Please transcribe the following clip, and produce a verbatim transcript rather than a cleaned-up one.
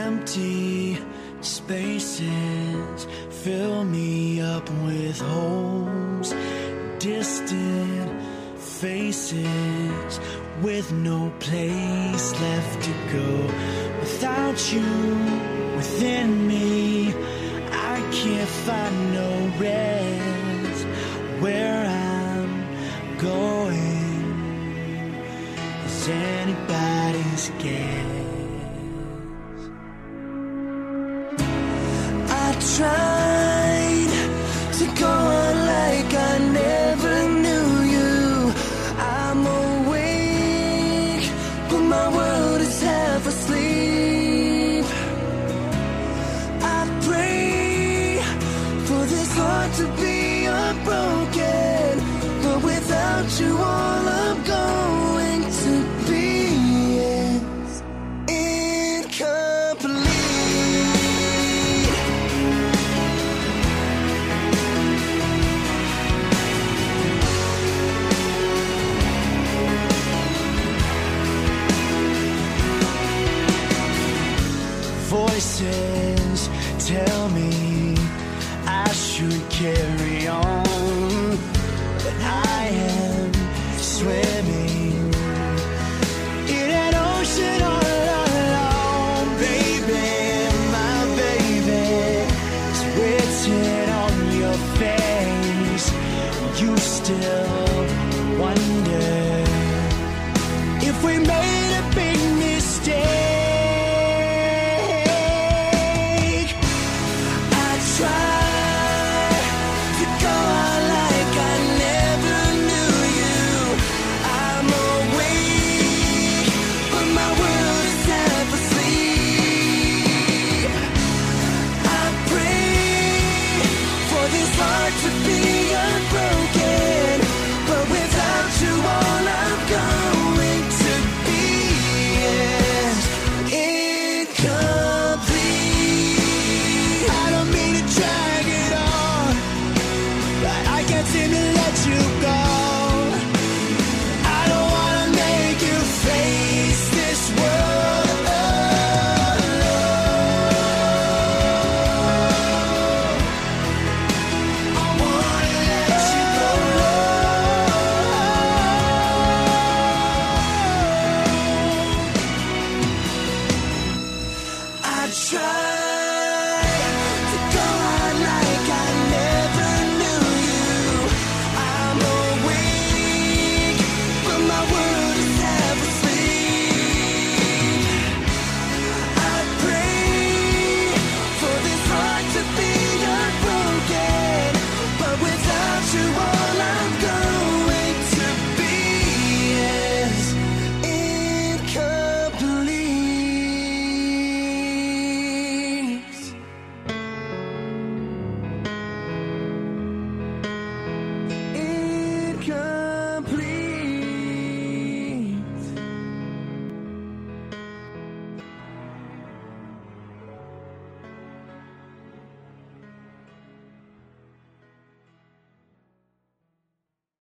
Empty spaces fill me up with holes, distant faces with no place left to go. Without you within me, I can't find no rest. Where I'm going is anybody's guess. I tried to go on like I never knew you. I'm awake, but my world is half asleep. I pray for this heart to be unbroken, but without you all I'm going to be is incomplete. Voices tell me